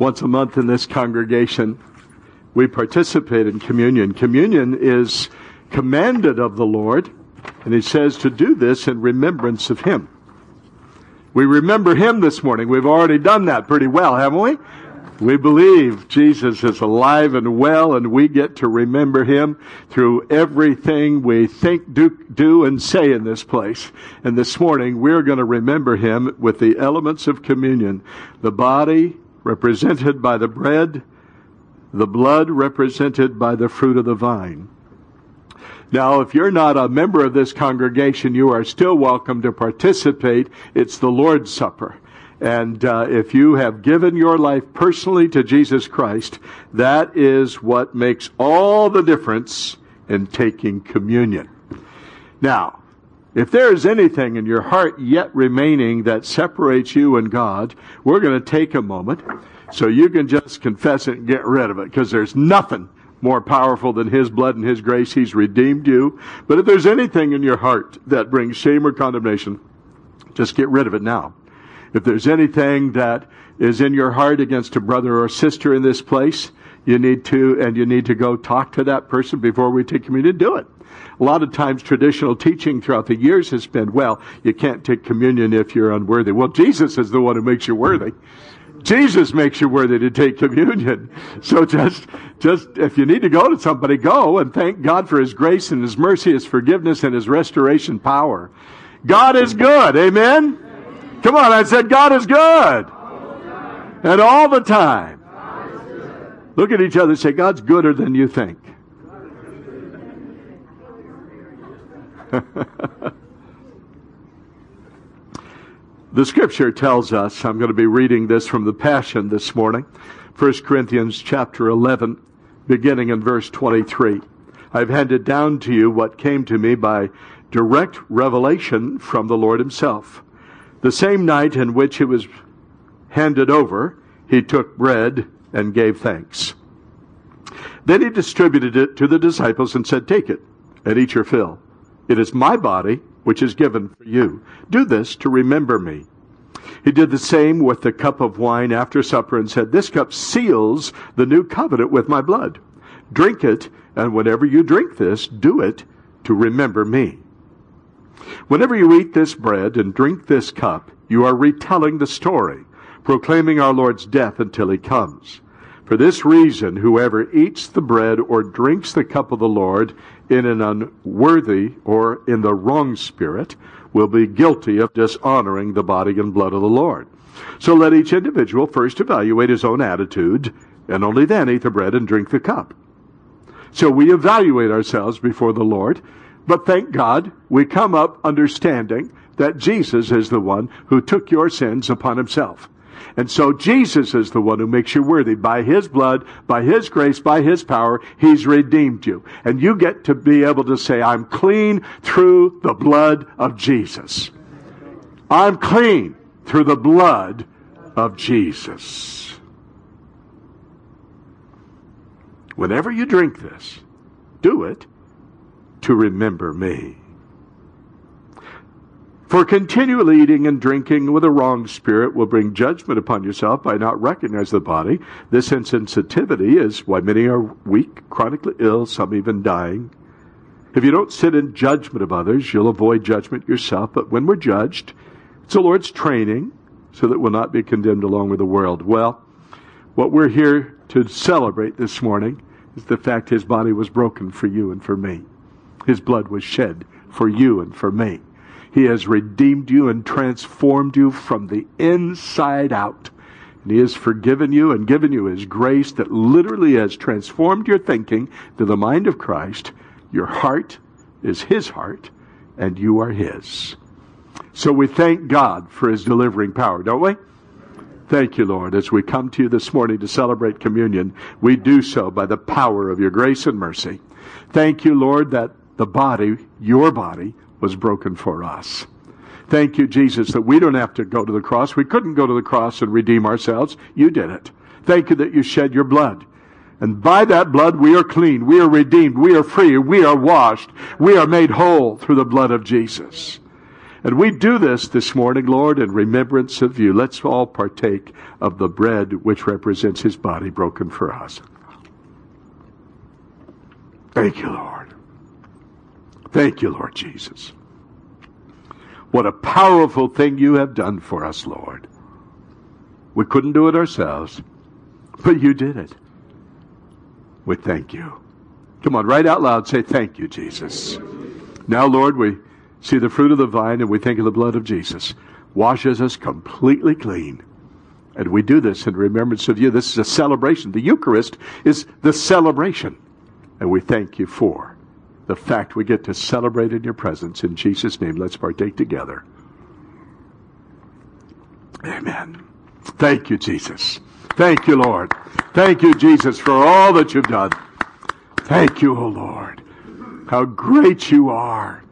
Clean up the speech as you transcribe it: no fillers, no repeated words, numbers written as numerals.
Once a month in this congregation, we participate in communion. Communion is commanded of the Lord, and he says to do this in remembrance of him. We remember him this morning. We've already done that pretty well, haven't we? We believe Jesus is alive and well, and we get to remember him through everything we think, do, and say in this place. And this morning, we're going to remember him with the elements of communion. The body represented by the bread, the blood represented by the fruit of the vine. Now, if you're not a member of this congregation, you are still welcome to participate. It's the Lord's Supper. And if you have given your life personally to Jesus Christ, that is what makes all the difference in taking communion. Now, if there is anything in your heart yet remaining that separates you and God, we're going to take a moment so you can just confess it and get rid of it, because there's nothing more powerful than his blood and his grace. He's redeemed you. But if there's anything in your heart that brings shame or condemnation, just get rid of it now. If there's anything that is in your heart against a brother or sister in this place, you need to go talk to that person before we take communion. Do it. A lot of times traditional teaching throughout the years has been, well, you can't take communion if you're unworthy. Well, Jesus is the one who makes you worthy. Jesus makes you worthy to take communion. So just if you need to go to somebody, go and thank God for his grace and his mercy, his forgiveness, and his restoration power. God is good. Amen? Come on, I said God is good. And all the time. Look at each other and say, God's gooder than you think. The scripture tells us, I'm going to be reading this from the Passion this morning, 1 Corinthians chapter 11, beginning in verse 23. I've handed down to you what came to me by direct revelation from the Lord himself. The same night in which it was handed over, he took bread and gave thanks. Then he distributed it to the disciples and said, take it and eat your fill. It is my body, which is given for you. Do this to remember me. He did the same with the cup of wine after supper and said, this cup seals the new covenant with my blood. Drink it, and whenever you drink this, do it to remember me. Whenever you eat this bread and drink this cup, you are retelling the story, proclaiming our Lord's death until he comes. For this reason, whoever eats the bread or drinks the cup of the Lord in an unworthy or in the wrong spirit will be guilty of dishonoring the body and blood of the Lord. So let each individual first evaluate his own attitude, and only then eat the bread and drink the cup. So we evaluate ourselves before the Lord, but thank God we come up understanding that Jesus is the one who took your sins upon himself. And so Jesus is the one who makes you worthy. By his blood, by his grace, by his power, he's redeemed you. And you get to be able to say, I'm clean through the blood of Jesus. I'm clean through the blood of Jesus. Whenever you drink this, do it to remember me. For continually eating and drinking with a wrong spirit will bring judgment upon yourself by not recognizing the body. This insensitivity is why many are weak, chronically ill, some even dying. If you don't sit in judgment of others, you'll avoid judgment yourself. But when we're judged, it's the Lord's training so that we'll not be condemned along with the world. Well, what we're here to celebrate this morning is the fact his body was broken for you and for me. His blood was shed for you and for me. He has redeemed you and transformed you from the inside out. And he has forgiven you and given you his grace that literally has transformed your thinking to the mind of Christ. Your heart is his heart, and you are his. So we thank God for his delivering power, don't we? Thank you, Lord. As we come to you this morning to celebrate communion, we do so by the power of your grace and mercy. Thank you, Lord, that the body, your body, was broken for us. Thank you, Jesus, that we don't have to go to the cross. We couldn't go to the cross and redeem ourselves. You did it. Thank you that you shed your blood. And by that blood, we are clean. We are redeemed. We are free. We are washed. We are made whole through the blood of Jesus. And we do this morning, Lord, in remembrance of you. Let's all partake of the bread which represents his body broken for us. Thank you, Lord. Thank you, Lord Jesus. What a powerful thing you have done for us, Lord. We couldn't do it ourselves, but you did it. We thank you. Come on, right out loud, say thank you, Jesus. Now, Lord, we see the fruit of the vine and we think of the blood of Jesus. Washes us completely clean. And we do this in remembrance of you. This is a celebration. The Eucharist is the celebration. And we thank you for the fact we get to celebrate in your presence. In Jesus' name, let's partake together. Amen. Thank you, Jesus. Thank you, Lord. Thank you, Jesus, for all that you've done. Thank you, O Lord. How great you are.